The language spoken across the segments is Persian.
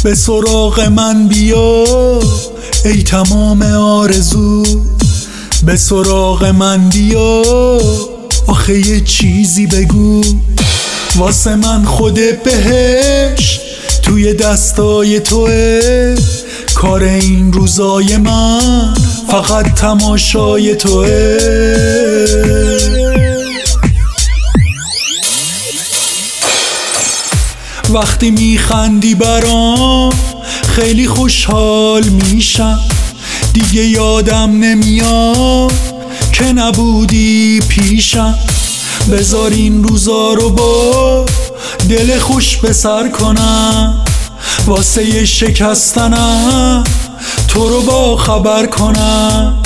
به سراغ من بیا ای تمام آرزو، به سراغ من بیا آخه یه چیزی بگو. واسه من خود بهشت توی دستای توه، کار این روزای من فقط تماشای توه. وقتی میخندی برام خیلی خوشحال میشم، دیگه یادم نمیاد که نبودی پیشم. بذار این روزا رو با دل خوش به سر کنم، واسه شکستنم تو رو با خبر کنم.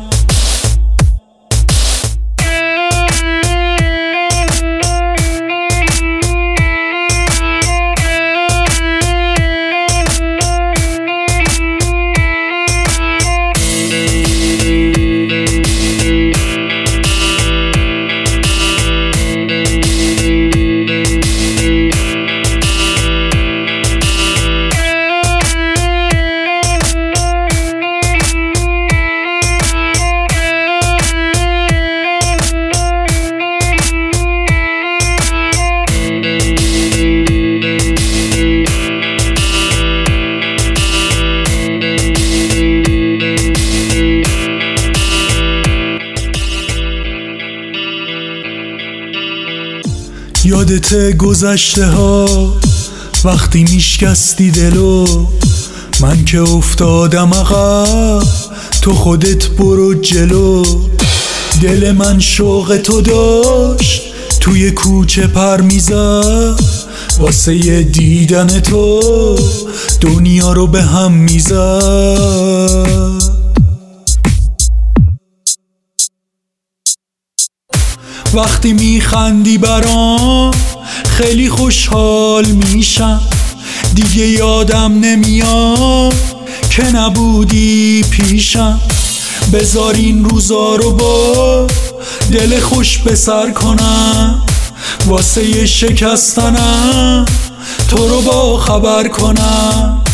یادت گذشته ها وقتی میشکستی دلو، من که افتادم عقب تو خودت برو جلو. دل من شوق تو داشت توی کوچه پر میزد، واسه یه دیدن تو دنیا رو به هم میزد. وقتی میخندی برام خیلی خوشحال میشم، دیگه یادم نمیاد که نبودی پیشم. بذار این روزا رو با دل خوش به سر کنم، واسه شکستنم تو رو با خبر کنم.